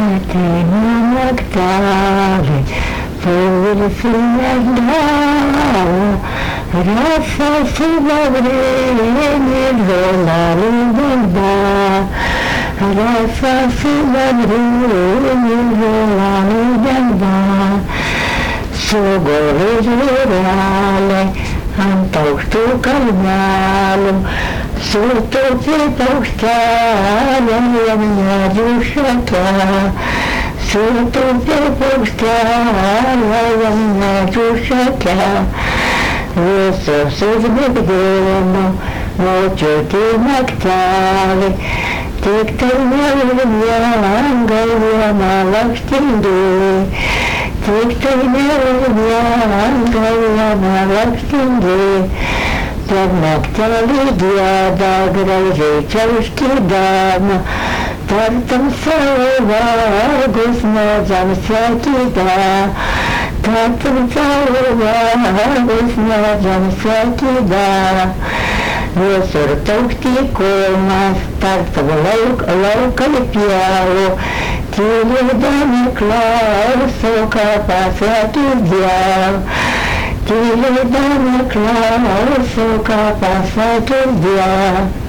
ateina naktį, pulsinės daro, rasa sidabrinį žolelį deda, rasa sidabrinį žolelį deda, sugulė žvėrelė ant aukštų kalnelių, sutūpė paukštelė ant medžių šaka, sutūpė paukštelė ant medžių šaka, visus užmigdino močiutė naktelį, tik tai nelaiminga viena lakštingė, tik tai nelaiminga viena lakštingė. Per naktelį gieda gražiai čiauškydama, tartum savo vargus medžiams sakydama, tartum savo vargus medžiams sakydama. Visur tauktykumas, tartum laukai pievų, tylėdami klauso, ką pasakys Dievas. Tylėdami klauso, ką pasakys Dievas.